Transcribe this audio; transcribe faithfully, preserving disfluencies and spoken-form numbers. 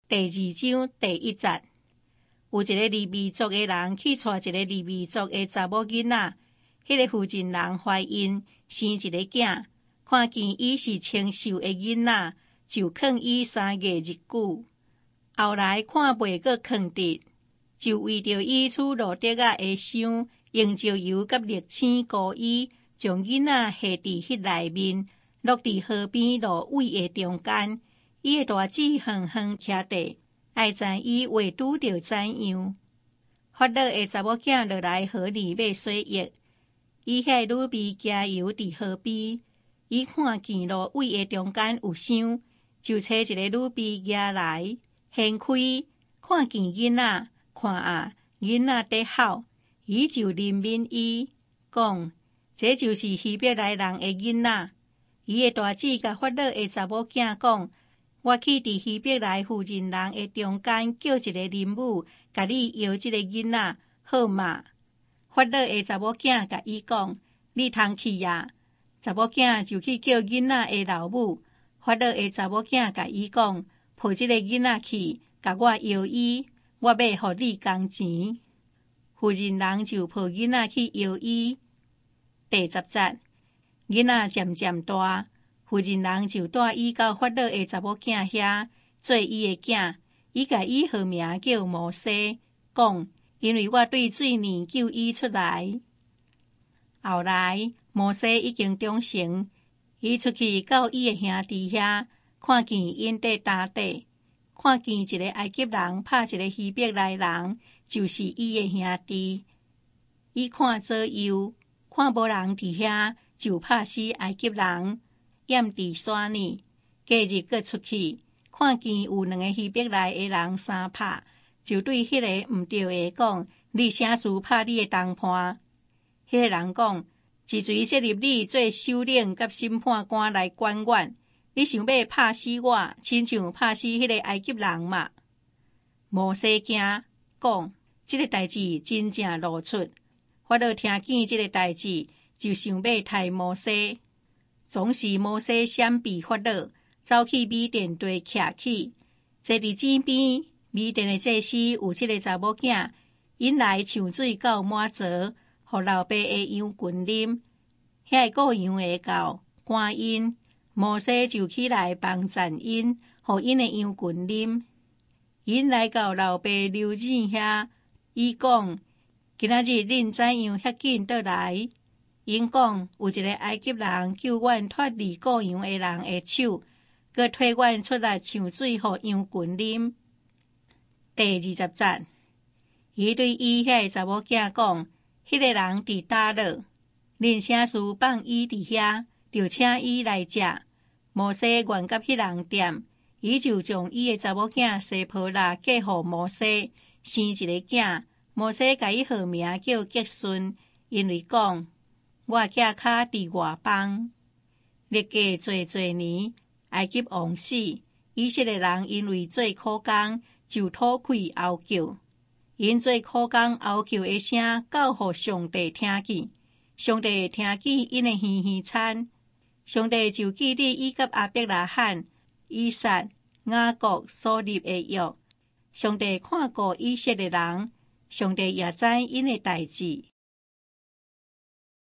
第二章第一節，有一個利未族的人去帶一個利未族的查某囡仔，迄、那個婦人人懷孕生一個囝，看見伊是清秀的囡仔，就囥伊三個日久。後來看袂閣囥得，就為着伊處路得仔的傷，用石油甲瀝青膏伊，將囡仔下佇迄內面，落佇河邊蘆葦的中間。伊的大姊遠遠徛佇，愛知伊話拄着怎樣。法老的查某囝落來河裡買水浴，伊遐女婢加油佇河邊，伊看見蘆葦的中間有傷，就找一個女婢押來，掀開，看見囡仔，看啊，囡仔在哭，伊就憐憫伊，講：這就是希伯來人的囡仔。伊的大姊甲法老的查某囝講：我去佇希伯來婦人人的中間叫一個林母，甲你搖這個囡仔，好嘛？法老的查某囝甲伊講：你通去呀。查某囝就去叫囡仔的老母。法老的查某囝甲伊講：抱這個囡仔去，甲我搖伊，我要互你工錢。婦人人就抱囡仔去搖伊。第十節，囡仔漸漸大。婦人人就帶伊到法老的查某囝遐，做伊的囝。伊甲伊號名叫摩西，講：因為我對水裡救伊出來。後來摩西已經長成，伊出去到伊的兄弟遐，看見因在打底，看見一個埃及人拍一個希伯來人，就是伊的兄弟。伊看左右，看無人佇遐，就拍死埃及人。掩佇山裡，隔日閣出去，看見有兩個希伯來的人相拍，就對迄個毋對的講：你啥事拍你的同伴？迄個人講：一錘設入你做首領甲審判官來管阮，你想要拍死我，親像拍死迄個埃及人嘛？摩西驚，講：這個代志真正露出。法老聽見這個代志，就想要殺摩西。總是摩西閃避法老，走去米甸地徛起，坐佇井邊。米甸的祭司有七個查某囝，引來搶水到滿槽，互老爸的羊群啉。遐個羊會到趕因，摩西就起來幫贊因，互因的羊群啉。因來到老爸流井遐，伊講：今仔日恁怎樣遐緊倒來？因講：有一個埃及人救阮脫離雇羊的人的手，佮推阮出來搶水，互羊群啉。第二十節，伊對伊遐個查某囝講：迄、那個人佇倒落，恁啥事放伊佇遐，就請伊來食。摩西願甲迄人掂，伊就將伊的查某囝西坡拉嫁互摩西，生一個囝。摩西甲伊號名叫結順，因為講：我囝腳佇外邦，歷過濟濟年，埃及王死，以色列人因為做苦工，就吐氣嚎叫。因做苦工嚎叫的聲，到互上帝聽見。上帝聽見因的耳耳慘，上帝就記得伊甲亞伯拉罕、以撒、雅各所立的約。上帝看顧以色列人，上帝也知因的代志。